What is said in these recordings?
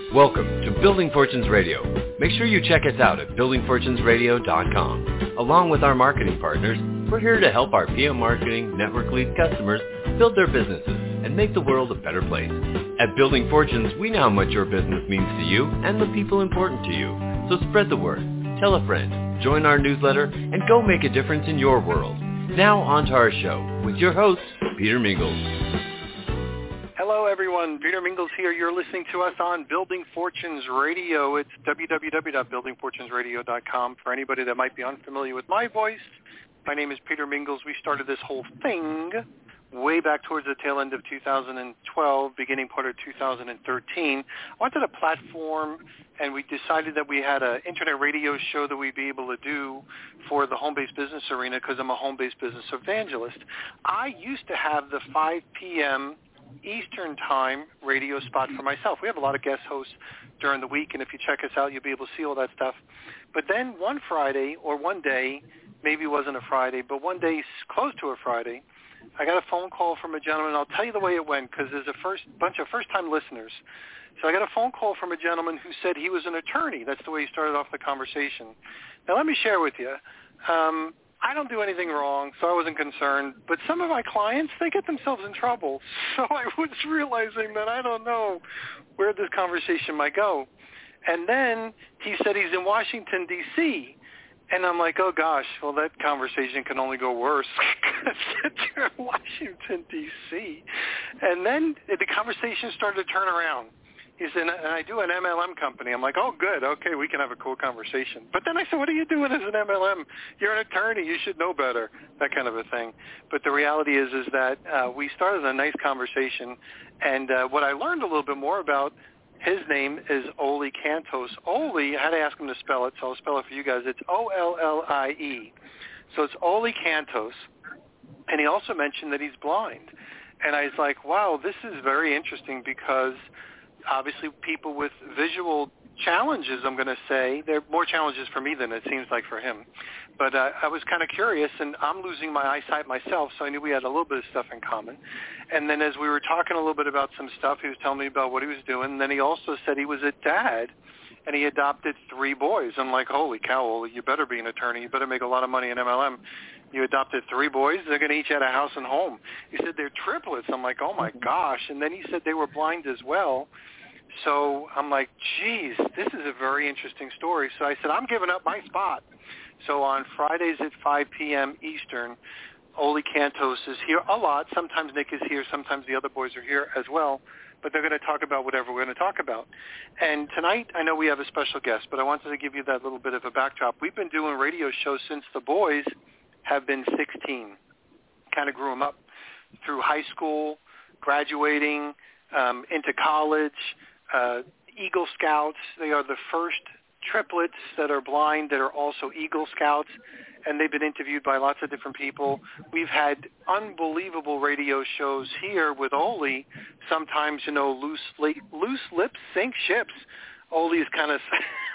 Welcome to Building Fortunes Radio. Make sure you check us out at buildingfortunesradio.com. Along with our marketing partners, we're here to help our PM Marketing Network Lead customers build their businesses and make the world a better place. At Building Fortunes, we know how much your business means to you and the people important to you. So spread the word, tell a friend, join our newsletter, and go make a difference in your world. Now on to our show with your host, Peter Mingles. Hello, everyone. Peter Mingles here. You're listening to us on Building Fortunes Radio. It's www.buildingfortunesradio.com. For anybody that might be unfamiliar with my voice, my name is Peter Mingles. We started this whole thing way back towards the tail end of 2012, beginning part of 2013. I wanted a platform, and we decided that we had an internet radio show that we'd be able to do for the home-based business arena because I'm a home-based business evangelist. I used to have the 5 p.m. Eastern Time radio spot for myself. We have a lot of guest hosts during the week, and if you check us out, you'll be able to see all that stuff. But then one Friday, or one day, maybe it wasn't a Friday, but one day close to a Friday, I got a phone call from a gentleman. I'll tell you the way it went because there's a bunch of first-time listeners. So I got a phone call from a gentleman who said he was an attorney. That's the way he started off the conversation. Now, let me share with you. I don't do anything wrong, so I wasn't concerned. But some of my clients, they get themselves in trouble. So I was realizing that I don't know where this conversation might go. And then he said he's in Washington, D.C., and I'm like, oh, gosh, well, that conversation can only go worse because you're in Washington, D.C. And then the conversation started to turn around. He said, and I do an MLM company. I'm like, oh, good. Okay, we can have a cool conversation. But then I said, what are you doing as an MLM? You're an attorney. You should know better, that kind of a thing. But the reality is that we started a nice conversation. And what I learned a little bit more about, his name is Ollie Cantos. Ollie, I had to ask him to spell it, so I'll spell it for you guys. It's O-L-L-I-E. So it's Ollie Cantos. And he also mentioned that he's blind. And I was like, wow, this is very interesting because obviously people with visual challenges, I'm going to say, there are more challenges for me than it seems like for him. But I was kind of curious, and I'm losing my eyesight myself, so I knew we had a little bit of stuff in common. And then as we were talking a little bit about some stuff, he was telling me about what he was doing. And then he also said he was a dad, and he adopted 3 boys. I'm like, holy cow, Ollie, you better be an attorney. You better make a lot of money in MLM. You adopted 3 boys. They're going to each have a house and home. He said they're triplets. I'm like, oh, my gosh. And then he said they were blind as well. So I'm like, geez, this is a very interesting story. So I said, I'm giving up my spot. So on Fridays at 5 p.m. Eastern, Ollie Cantos is here a lot. Sometimes Nick is here. Sometimes the other boys are here as well. But they're going to talk about whatever we're going to talk about. And tonight, I know we have a special guest, but I wanted to give you that little bit of a backdrop. We've been doing radio shows since the boys have been 16. Kind of grew them up through high school, graduating, into college, Eagle Scouts. They are the first triplets that are blind that are also Eagle Scouts, and they've been interviewed by lots of different people. We've had unbelievable radio shows here with Ollie. Sometimes, loose lips sink ships. Ollie's kind of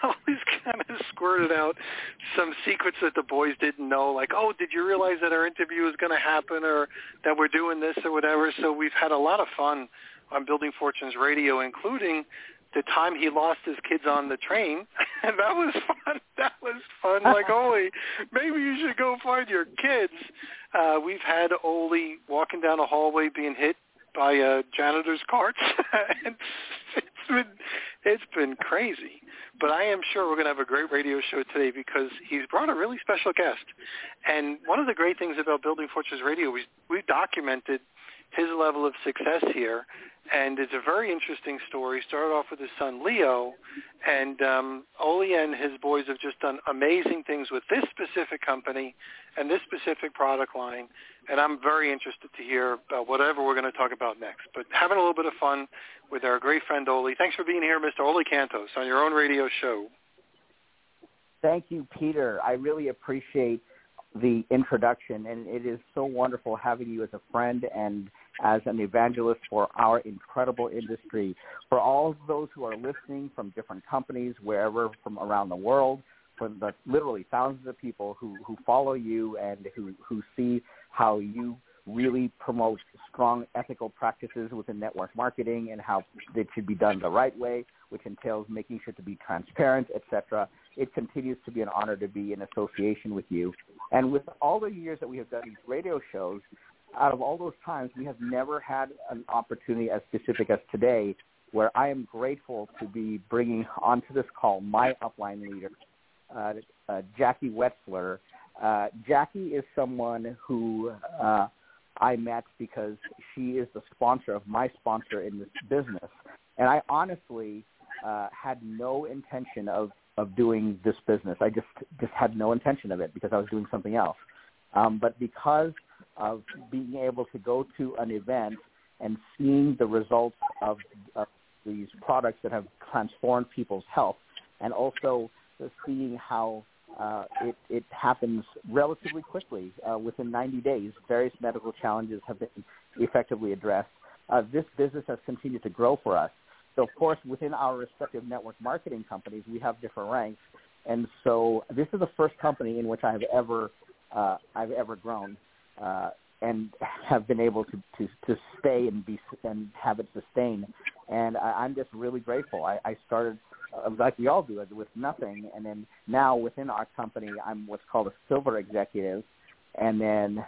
squirted out some secrets that the boys didn't know, like, oh, did you realize that our interview is going to happen or that we're doing this or whatever? So we've had a lot of fun on Building Fortunes Radio, including the time he lost his kids on the train. And that was fun. Like, Ollie, maybe you should go find your kids. We've had Ollie walking down a hallway being hit by janitor's carts. It's been crazy. But I am sure we're going to have a great radio show today because he's brought a really special guest. And one of the great things about Building Fortunes Radio, we've documented his level of success here. And it's a very interesting story. Started off with his son, Leo, and Ollie and his boys have just done amazing things with this specific company and this specific product line. And I'm very interested to hear about whatever we're going to talk about next. But having a little bit of fun with our great friend, Ollie. Thanks for being here, Mr. Ollie Cantos, on your own radio show. Thank you, Peter. I really appreciate the introduction, and it is so wonderful having you as a friend and as an evangelist for our incredible industry. For all of those who are listening from different companies, wherever from around the world, for the literally thousands of people who follow you and who see how you really promote strong ethical practices within network marketing and how it should be done the right way, which entails making sure to be transparent, etc. It continues to be an honor to be in association with you. And with all the years that we have done these radio shows, out of all those times, we have never had an opportunity as specific as today, where I am grateful to be bringing onto this call my upline leader, Jackie Wetzler. Jackie is someone who I met because she is the sponsor of my sponsor in this business. And I honestly had no intention of doing this business. I just had no intention of it because I was doing something else. But because of being able to go to an event and seeing the results of these products that have transformed people's health, and also seeing how it happens relatively quickly, within 90 days, various medical challenges have been effectively addressed. This business has continued to grow for us. So, of course, within our respective network marketing companies, we have different ranks. And so this is the first company in which I've ever grown and have been able to stay and have it sustain. And I'm just really grateful. I started, like we all do, with nothing. And then now within our company, I'm what's called a silver executive. And then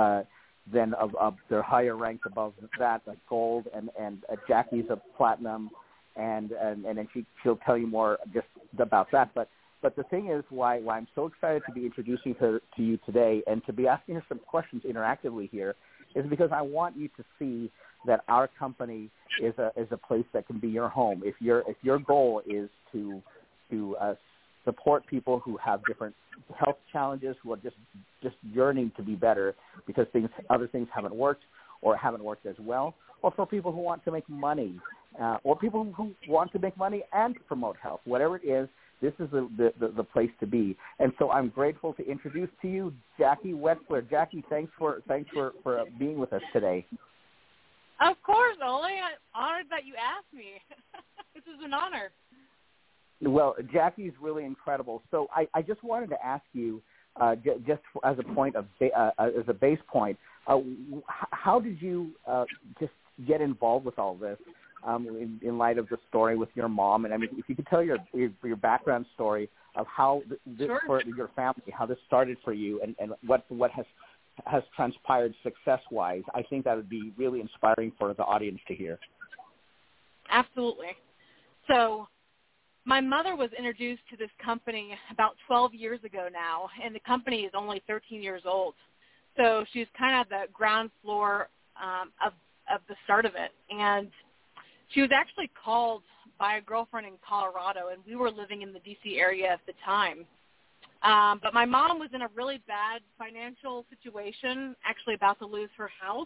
their higher ranks above that, like gold, and Jackie's a platinum, and then she'll tell you more just about that. But the thing is, why I'm so excited to be introducing her to you today and to be asking her some questions interactively here is because I want you to see that our company is a place that can be your home. If your goal is to support people who have different health challenges, who are just yearning to be better because other things haven't worked or haven't worked as well, or for people who want to make money, or people who want to make money and promote health, whatever it is, this is the place to be. And so I'm grateful to introduce to you Jackie Wetzler. Jackie, thanks for being with us today. Of course, Ole. I'm honored that you asked me. This is an honor. Well, Jackie's really incredible. So I just wanted to ask you, just as a point of as a base point, how did you just get involved with all this in light of the story with your mom? And I mean, if you could tell your background story of how this Sure. for your family, how this started for you, and what has transpired success-wise, I think that would be really inspiring for the audience to hear. Absolutely. So my mother was introduced to this company about 12 years ago now, and the company is only 13 years old. So she's kind of the ground floor of the start of it. And she was actually called by a girlfriend in Colorado, and we were living in the D.C. area at the time. But my mom was in a really bad financial situation, actually about to lose her house.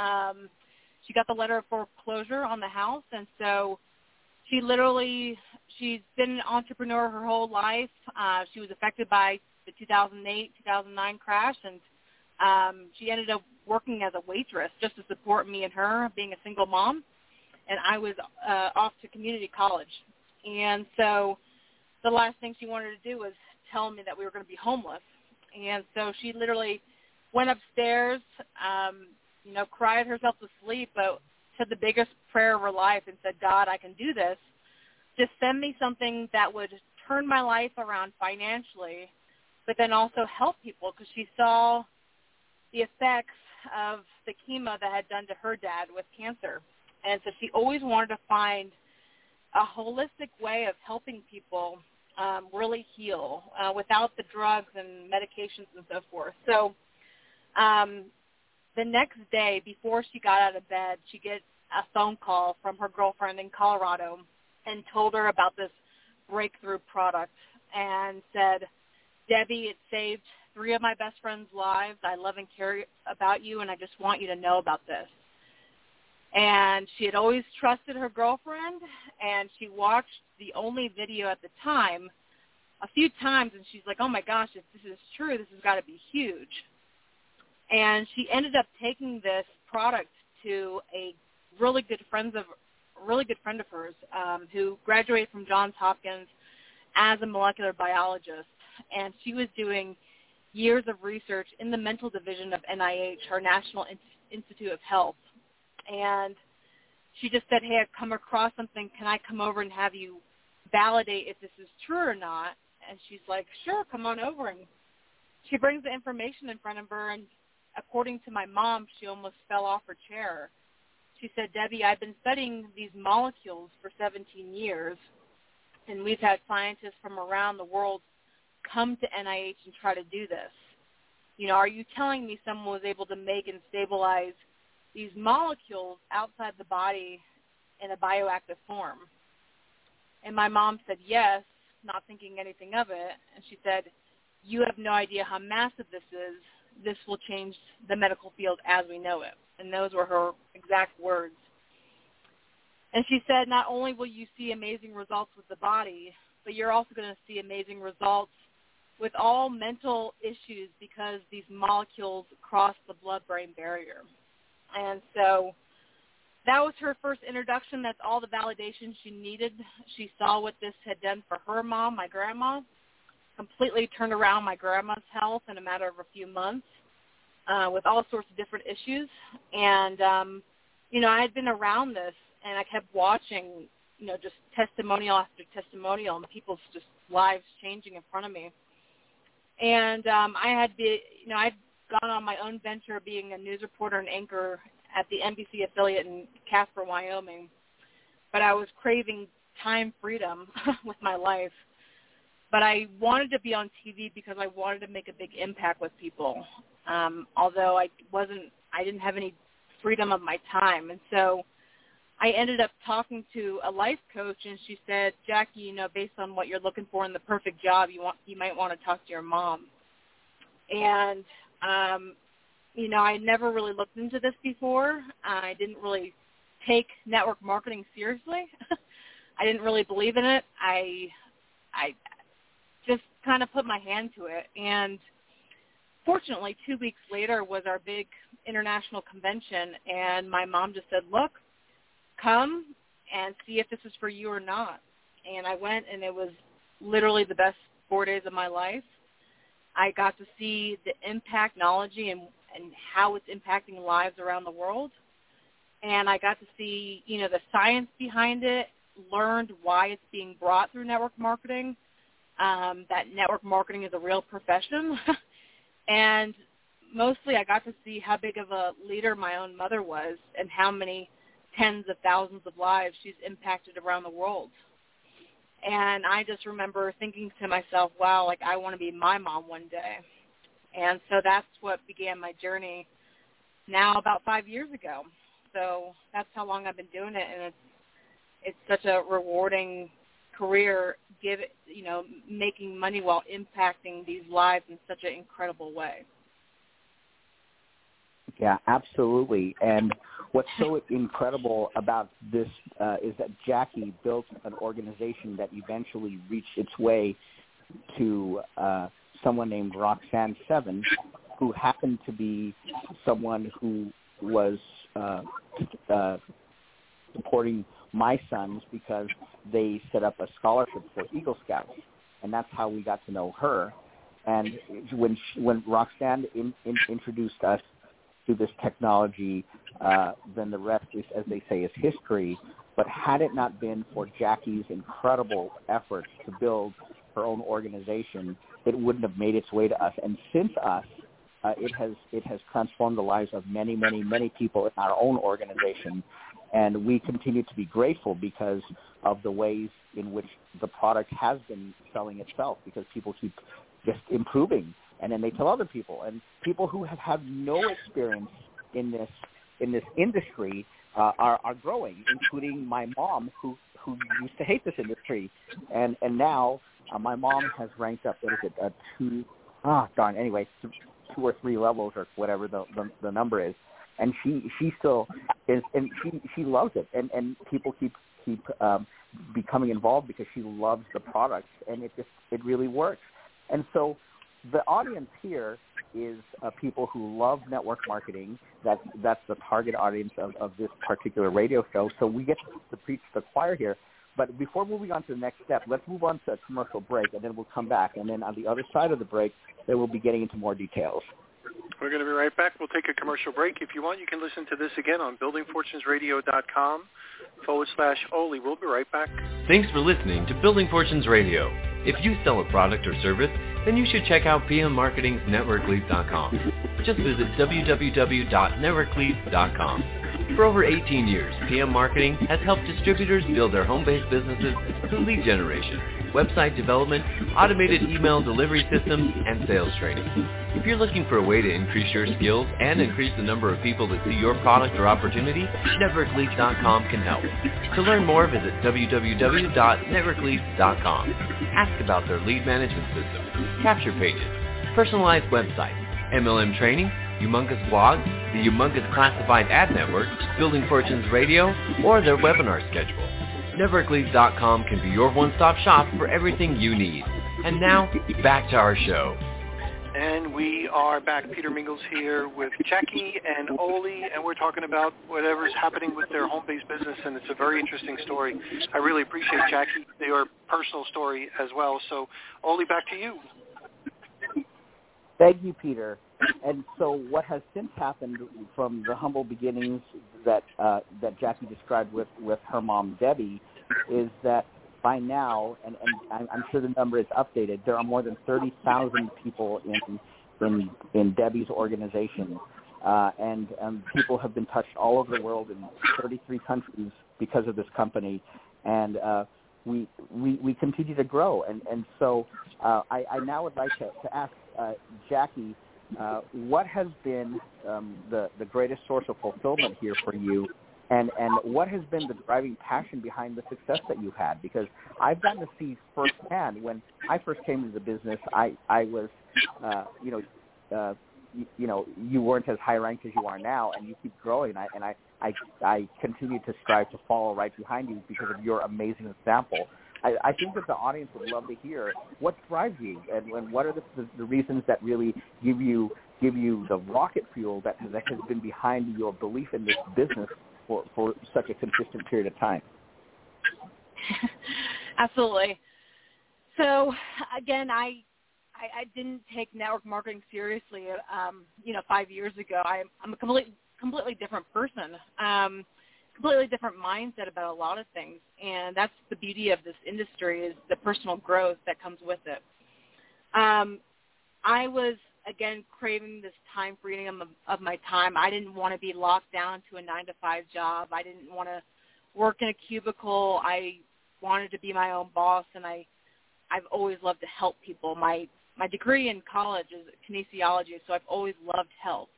She got the letter of foreclosure on the house, and so she's been an entrepreneur her whole life. She was affected by the 2008-2009 crash, and she ended up working as a waitress just to support me and her, being a single mom. And I was off to community college. And so the last thing she wanted to do was tell me that we were going to be homeless. And so she literally went upstairs, cried herself to sleep, but said the biggest prayer of her life and said, God, I can do this. Just send me something that would turn my life around financially, but then also help people, because she saw the effects of the chemo that had done to her dad with cancer. And so she always wanted to find a holistic way of helping people really heal without the drugs and medications and so forth. So the next day, before she got out of bed, she gets a phone call from her girlfriend in Colorado and told her about this breakthrough product and said, Debbie, it saved 3 of my best friends' lives. I love and care about you, and I just want you to know about this. And she had always trusted her girlfriend, and she watched the only video at the time a few times, and she's like, oh, my gosh, if this is true, this has got to be huge. And she ended up taking this product to a really good friend of hers who graduated from Johns Hopkins as a molecular biologist, and she was doing years of research in the mental division of NIH, our National Institute of Health. And she just said, hey, I've come across something. Can I come over and have you validate if this is true or not? And she's like, sure, come on over. And she brings the information in front of her, and according to my mom, she almost fell off her chair. She said, Debbie, I've been studying these molecules for 17 years, and we've had scientists from around the world come to NIH and try to do this. You know, are you telling me someone was able to make and stabilize these molecules outside the body in a bioactive form? And my mom said yes, not thinking anything of it. And she said, you have no idea how massive this is. This will change the medical field as we know it. And those were her exact words. And she said, not only will you see amazing results with the body, but you're also going to see amazing results with all mental issues because these molecules cross the blood-brain barrier. And so that was her first introduction. That's all the validation she needed. She saw what this had done for her mom, my grandma, completely turned around my grandma's health in a matter of a few months with all sorts of different issues. And, you know, I had been around this, and I kept watching, you know, just testimonial after testimonial and people's just lives changing in front of me. And I'd gone on my own venture being a news reporter and anchor at the NBC affiliate in Casper, Wyoming. But I was craving time freedom with my life. But I wanted to be on TV because I wanted to make a big impact with people, although I didn't have any freedom of my time. And so I ended up talking to a life coach, and she said, Jackie, you know, based on what you're looking for in the perfect job, you might want to talk to your mom. And, you know, I never really looked into this before. I didn't really take network marketing seriously. I didn't really believe in it. I just kind of put my hand to it. And fortunately, 2 weeks later was our big international convention, and my mom just said, look, come and see if this is for you or not. And I went, and it was literally the best 4 days of my life. I got to see the impact, technology, and how it's impacting lives around the world. And I got to see, you know, the science behind it, learned why it's being brought through network marketing, that network marketing is a real profession. And mostly I got to see how big of a leader my own mother was and how many tens of thousands of lives she's impacted around the world. And I just remember thinking to myself, wow, like I want to be my mom one day. And so that's what began my journey now about 5 years ago. So that's how long I've been doing it, and it's such a rewarding career, making money while impacting these lives in such an incredible way. Yeah, absolutely. And what's so incredible about this is that Jackie built an organization that eventually reached its way to someone named Roxanne Seven, who happened to be someone who was supporting my sons because they set up a scholarship for Eagle Scouts, and that's how we got to know her. And when Roxanne introduced us to this technology, then the rest is, as they say, is history. But had it not been for Jackie's incredible efforts to build her own organization, it wouldn't have made its way to us. And since us, it has transformed the lives of many, many, many people in our own organization. And we continue to be grateful because of the ways in which the product has been selling itself, because people keep just improving. And then they tell other people. And people who have had no experience in this industry are growing, including my mom, who used to hate this industry. And now my mom has ranked up, two or three levels or whatever the number is. And she still is, and she loves it. And people keep becoming involved because she loves the product, and it really works. And so the audience here is people who love network marketing. That's the target audience of this particular radio show. So we get to preach the choir here. But before moving on to the next step, let's move on to a commercial break, and then we'll come back. And then on the other side of the break, then we'll be getting into more details. We're going to be right back. We'll take a commercial break. If you want, you can listen to this again on buildingfortunesradio.com/Oli. We'll be right back. Thanks for listening to Building Fortunes Radio. If you sell a product or service, then you should check out PM Marketing's NetworkLeads.com. Just visit www.networkleads.com. For over 18 years, PM Marketing has helped distributors build their home-based businesses through lead generation, website development, automated email delivery systems, and sales training. If you're looking for a way to increase your skills and increase the number of people that see your product or opportunity, NetworkLeads.com can help. To learn more, visit www.networkleads.com. Ask about their lead management system, capture pages, personalized websites, MLM training, Humongous Blog, the Humongous Classified Ad Network, Building Fortunes Radio, or their webinar schedule. NetworkLeads.com can be your one-stop shop for everything you need. And now, back to our show. And we are back. Peter Mingles here with Jackie and Oli, and we're talking about whatever's happening with their home-based business, and it's a very interesting story. I really appreciate, Jackie, your personal story as well. So, Oli, back to you. Thank you, Peter. And so what has since happened from the humble beginnings that Jackie described with her mom, Debbie, is that by now, and I'm sure the number is updated, there are more than 30,000 people in Debbie's organization. And people have been touched all over the world in 33 countries because of this company. And we continue to grow. And so I now would like to ask Jackie, what has been the greatest source of fulfillment here for you, and what has been the driving passion behind the success that you've had? Because I've gotten to see firsthand when I first came into the business, I was, you weren't as high ranked as you are now, and you keep growing. I continue to strive to follow right behind you because of your amazing example. I think that the audience would love to hear what drives you, and what are the reasons that really give you the rocket fuel that has been behind your belief in this business for such a consistent period of time. Absolutely. So again, I didn't take network marketing seriously. 5 years ago, I'm a completely different person. Completely different mindset about a lot of things, and that's the beauty of this industry, is the personal growth that comes with it. I was, again, craving this time freedom of my time. I didn't want to be locked down to a 9-to-5 job. I didn't want to work in a cubicle. I wanted to be my own boss, and I've always loved to help people. My degree in college is kinesiology, so I've always loved health.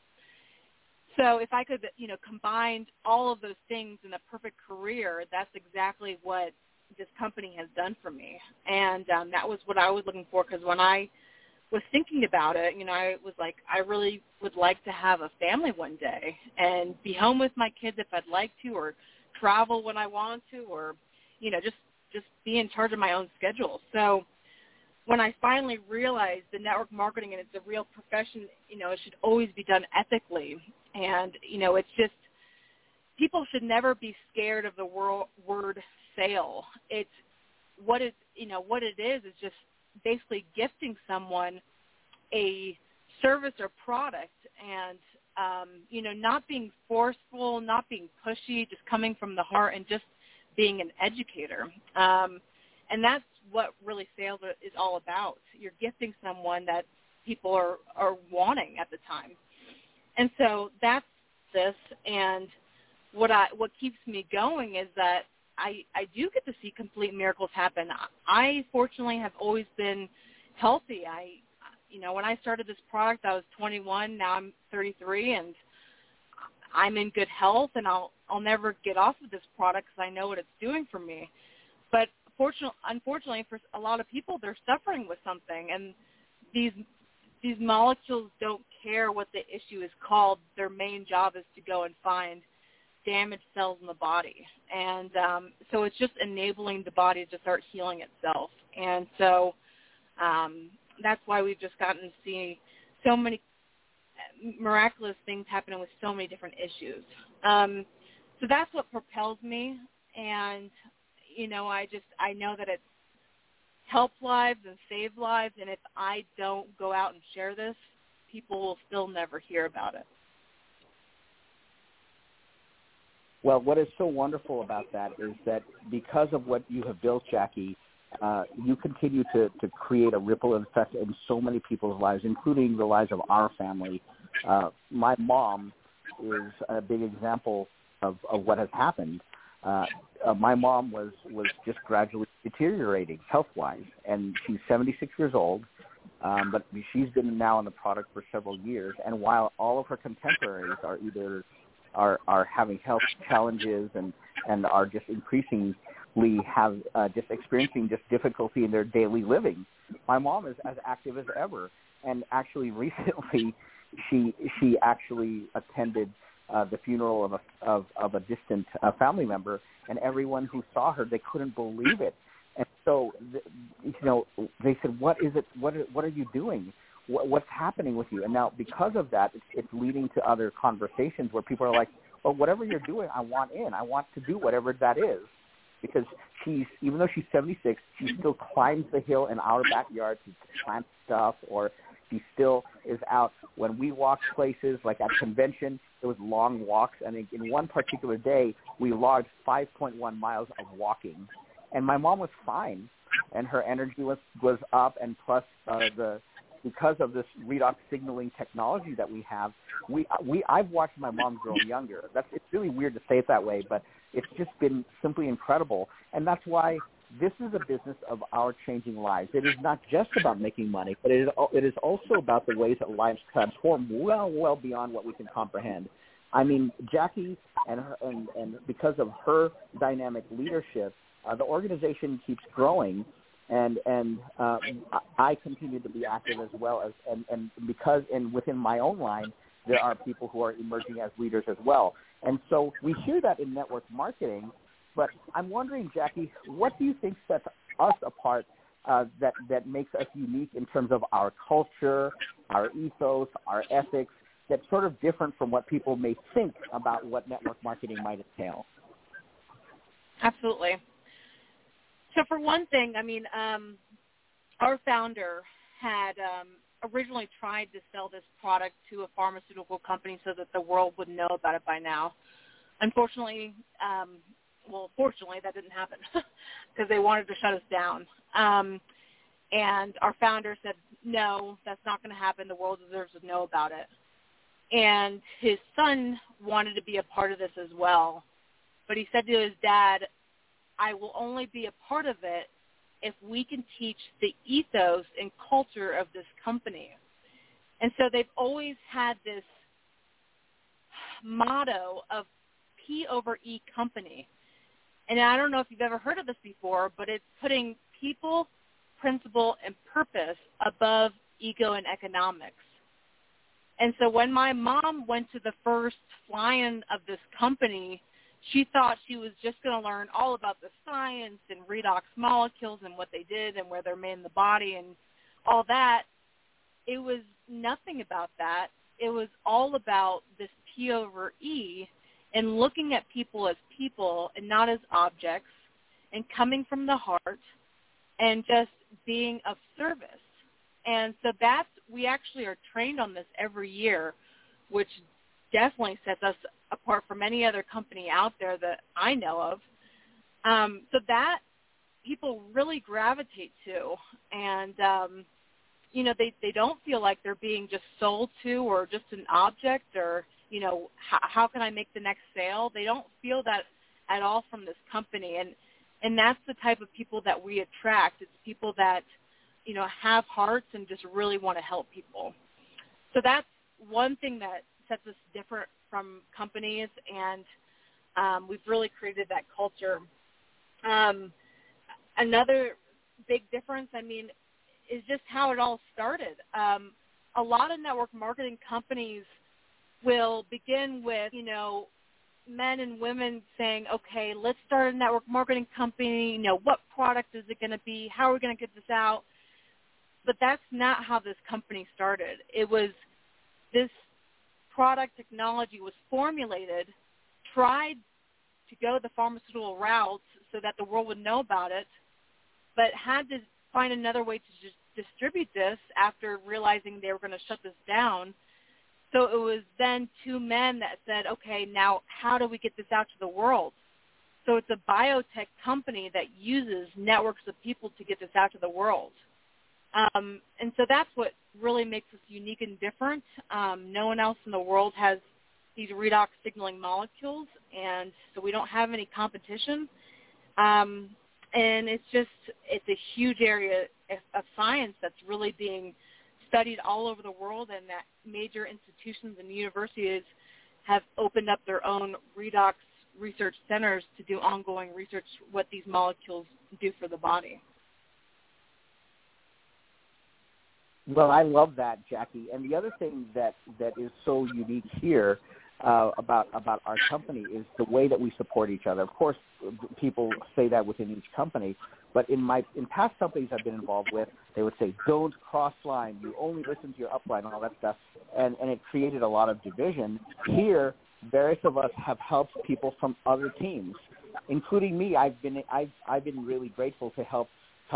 So if I could, combine all of those things in a perfect career, that's exactly what this company has done for me. And that was what I was looking for, because when I was thinking about it, I was like, I really would like to have a family one day and be home with my kids if I'd like to, or travel when I want to, or, just be in charge of my own schedule. So when I finally realized the network marketing, and it's a real profession, it should always be done ethically. And, it's just, people should never be scared of the word sale. It's what it is just basically gifting someone a service or product, and, not being forceful, not being pushy, just coming from the heart and just being an educator. And that's what really sales is all about. You're gifting someone that people are wanting at the time. And so that's this, and what keeps me going is that I do get to see complete miracles happen. I fortunately have always been healthy. When I started this product, I was 21. Now I'm 33, and I'm in good health, and I'll never get off of this product because I know what it's doing for me. But unfortunately, for a lot of people, they're suffering with something, and these molecules don't care what the issue is called. Their main job is to go and find damaged cells in the body. And so it's just enabling the body to start healing itself. And so that's why we've just gotten to see so many miraculous things happening with so many different issues. So that's what propels me. And, I know that it's helped lives and saved lives, and if I don't go out and share this, people will still never hear about it. Well, what is so wonderful about that is that because of what you have built, Jackie, you continue to create a ripple effect in so many people's lives, including the lives of our family. My mom is a big example of what has happened. My mom was just gradually deteriorating health-wise, and she's 76 years old, but she's been now on the product for several years. And while all of her contemporaries are either are having health challenges and are just increasingly just experiencing just difficulty in their daily living, my mom is as active as ever. And actually, recently, she actually attended the funeral of a distant family member, and everyone who saw her, they couldn't believe it. And so, they said, "What is it? What are you doing? What's happening with you?" And now, because of that, it's leading to other conversations where people are like, "Well, whatever you're doing, I want in. I want to do whatever that is." Because even though she's 76, she still climbs the hill in our backyard to plant stuff, or she still is out. When we walk places, like at convention, it was long walks, and in one particular day, we logged 5.1 miles of walking. And my mom was fine, and her energy was up, and plus because of this redox signaling technology that we have, I've watched my mom grow younger. It's really weird to say it that way, but it's just been simply incredible. And that's why this is a business of our changing lives. It is not just about making money, but it is also about the ways that lives transform well beyond what we can comprehend. I mean, Jackie and because of her dynamic leadership, the organization keeps growing. And I continue to be active as well and because within my own line there are people who are emerging as leaders as well. And so we hear that in network marketing, but I'm wondering, Jackie, what do you think sets us apart that makes us unique in terms of our culture, our ethos, our ethics, that's sort of different from what people may think about what network marketing might entail? Absolutely. So for one thing, I mean, our founder had originally tried to sell this product to a pharmaceutical company so that the world would know about it by now. Unfortunately, fortunately, that didn't happen because they wanted to shut us down. And our founder said, no, that's not going to happen. The world deserves to know about it. And his son wanted to be a part of this as well. But he said to his dad, I will only be a part of it if we can teach the ethos and culture of this company. And so they've always had this motto of P over E company. And I don't know if you've ever heard of this before, but it's putting people, principle, and purpose above ego and economics. And so when my mom went to the first fly-in of this company, she thought she was just going to learn all about the science and redox molecules and what they did and where they're made in the body and all that. It was nothing about that. It was all about this P over E and looking at people as people and not as objects and coming from the heart and just being of service. And so we actually are trained on this every year, which definitely sets us apart from any other company out there that I know of. So that people really gravitate to. And, they don't feel like they're being just sold to or just an object or, how can I make the next sale? They don't feel that at all from this company. And that's the type of people that we attract. It's people that, have hearts and just really want to help people. So that's one thing that sets us different from companies, and we've really created that culture. Another big difference, is just how it all started. A lot of network marketing companies will begin with, men and women saying, okay, let's start a network marketing company. What product is it going to be? How are we going to get this out? But that's not how this company started. It was this product technology was formulated, tried to go the pharmaceutical routes so that the world would know about it, but had to find another way to just distribute this after realizing they were going to shut this down. So it was then two men that said, okay, now how do we get this out to the world? So it's a biotech company that uses networks of people to get this out to the world. And so that's what really makes us unique and different. No one else in the world has these redox signaling molecules, and so we don't have any competition. And it's a huge area of science that's really being studied all over the world, and that major institutions and universities have opened up their own redox research centers to do ongoing research what these molecules do for the body. Well, I love that, Jackie. And the other thing that is so unique here about our company is the way that we support each other. Of course, people say that within each company, but in past companies I've been involved with, they would say, don't cross line. You only listen to your upline and all that stuff. And it created a lot of division. Here, various of us have helped people from other teams, including me. I've been really grateful to help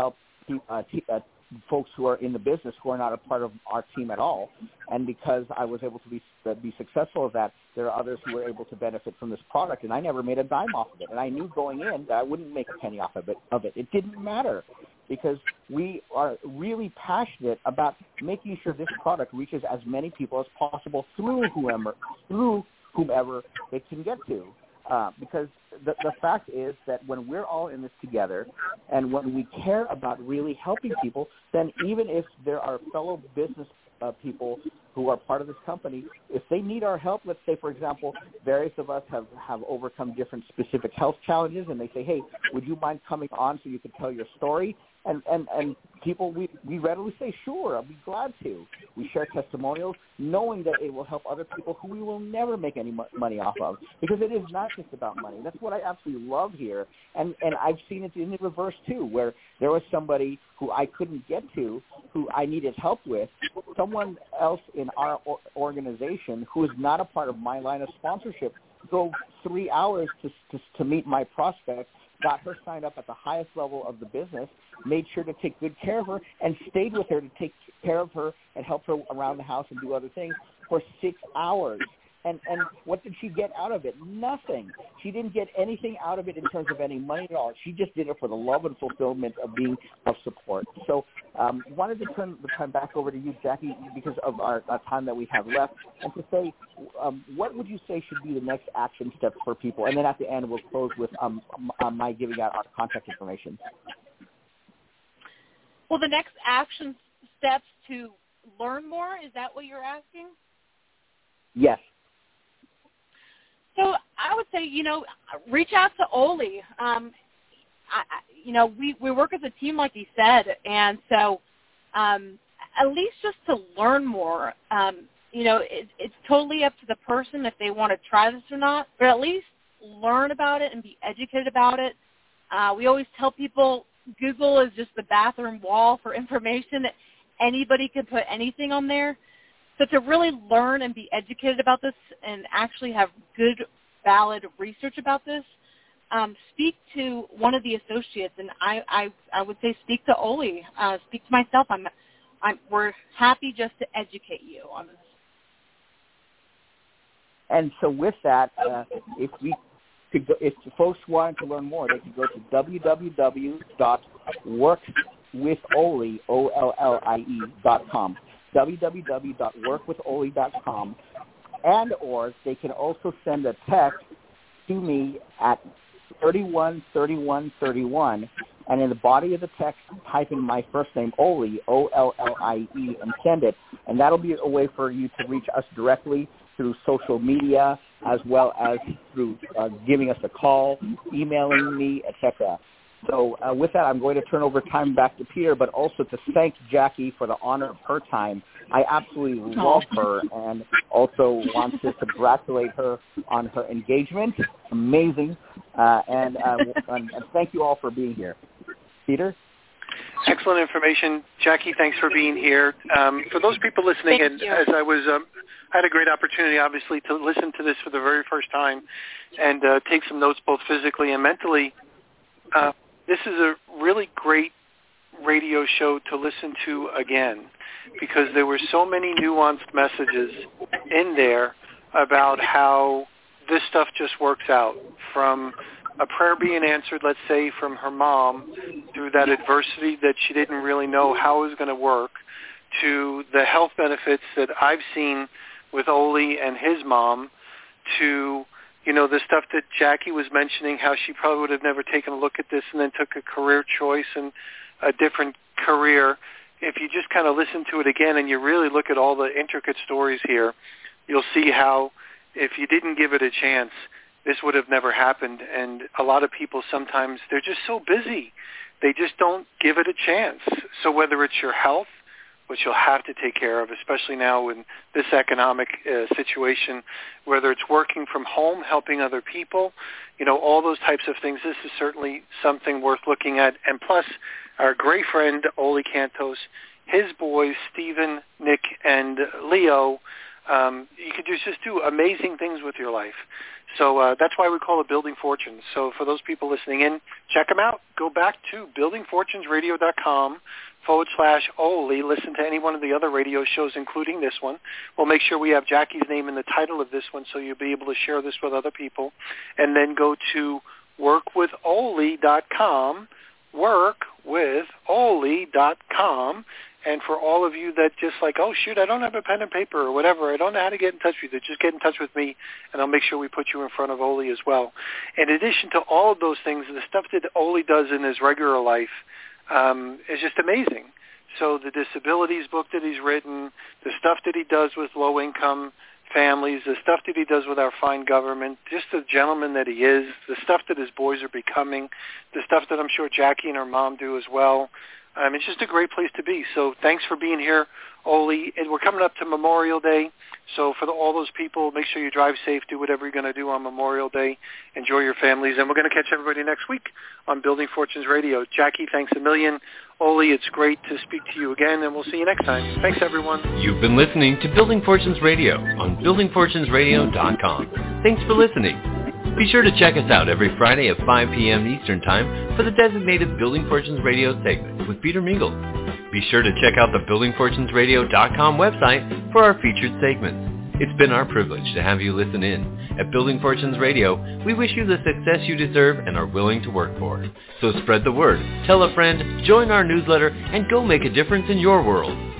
folks who are in the business who are not a part of our team at all. And because I was able to be successful at that, there are others who were able to benefit from this product, and I never made a dime off of it. And I knew going in that I wouldn't make a penny off of it. It didn't matter, because we are really passionate about making sure this product reaches as many people as possible through whomever it can get to. Because the fact is that when we're all in this together and when we care about really helping people, then even if there are fellow business people who are part of this company, if they need our help, let's say, for example, various of us have overcome different specific health challenges, and they say, hey, would you mind coming on so you can tell your story? And people, we readily say, sure, I'll be glad to. We share testimonials knowing that it will help other people who we will never make any money off of, because it is not just about money. That's what I absolutely love here. And I've seen it in the reverse, too, where there was somebody who I couldn't get to, who I needed help with, someone else in our organization who is not a part of my line of sponsorship drove 3 hours to meet my prospect, got her signed up at the highest level of the business, made sure to take good care of her, and stayed with her to take care of her and help her around the house and do other things for 6 hours. And what did she get out of it? Nothing. She didn't get anything out of it in terms of any money at all. She just did it for the love and fulfillment of being of support. So wanted to turn the time back over to you, Jackie, because of our time that we have left, and to say, what would you say should be the next action steps for people? And then at the end, we'll close with my giving out our contact information. Well, the next action steps to learn more, is that what you're asking? Yes. So I would say, reach out to Oli. We work as a team, like you said, and so at least just to learn more. It's totally up to the person if they want to try this or not, but at least learn about it and be educated about it. We always tell people Google is just the bathroom wall for information. Anybody can put anything on there. So to really learn and be educated about this and actually have good, valid research about this, speak to one of the associates, and I would say speak to Oli, speak to myself. We're happy just to educate you on this. And so with that, if folks want to learn more, they can go to www.workwitholi.com. www.workwitholi.com, or they can also send a text to me at 313131, and in the body of the text, type in my first name, Oli, O-L-L-I-E, and send it. And that'll be a way for you to reach us directly through social media, as well as through giving us a call, emailing me, etc. So with that, I'm going to turn over time back to Peter, but also to thank Jackie for the honor of her time. I absolutely love her, and also want to congratulate her on her engagement. Amazing. And thank you all for being here. Peter? Excellent information. Jackie, thanks for being here. For those people listening, and as I had a great opportunity, obviously, to listen to this for the very first time and take some notes both physically and mentally. This is a really great radio show to listen to again, because there were so many nuanced messages in there about how this stuff just works out, from a prayer being answered, let's say, from her mom, through that adversity that she didn't really know how it was going to work, to the health benefits that I've seen with Ole and his mom, to, you know, the stuff that Jackie was mentioning, how she probably would have never taken a look at this and then took a career choice and a different career. If you just kind of listen to it again and you really look at all the intricate stories here, you'll see how if you didn't give it a chance, this would have never happened. And a lot of people sometimes, they're just so busy. They just don't give it a chance. So whether it's your health, which you'll have to take care of, especially now in this economic situation, whether it's working from home, helping other people, you know, all those types of things, this is certainly something worth looking at. And plus, our great friend, Ole Cantos, his boys, Stephen, Nick, and Leo, you could just do amazing things with your life. So that's why we call it Building Fortunes. So for those people listening in, check them out. Go back to buildingfortunesradio.com/Ole. Listen to any one of the other radio shows, including this one. We'll make sure we have Jackie's name in the title of this one, so you'll be able to share this with other people. And then go to workwithole.com, workwithole.com. And for all of you that just like, oh, shoot, I don't have a pen and paper or whatever, I don't know how to get in touch with you, just get in touch with me, and I'll make sure we put you in front of Ole as well. In addition to all of those things, the stuff that Ole does in his regular life is just amazing. So the disabilities book that he's written, the stuff that he does with low-income families, the stuff that he does with our fine government, just the gentleman that he is, the stuff that his boys are becoming, the stuff that I'm sure Jackie and her mom do as well. It's just a great place to be. So thanks for being here, Ole. And we're coming up to Memorial Day. So for all those people, make sure you drive safe, do whatever you're going to do on Memorial Day. Enjoy your families. And we're going to catch everybody next week on Building Fortunes Radio. Jackie, thanks a million. Ole, it's great to speak to you again, and we'll see you next time. Thanks, everyone. You've been listening to Building Fortunes Radio on buildingfortunesradio.com. Thanks for listening. Be sure to check us out every Friday at 5 p.m. Eastern Time for the designated Building Fortunes Radio segment with Peter Mingles. Be sure to check out the buildingfortunesradio.com website for our featured segments. It's been our privilege to have you listen in. At Building Fortunes Radio, we wish you the success you deserve and are willing to work for. So spread the word, tell a friend, join our newsletter, and go make a difference in your world.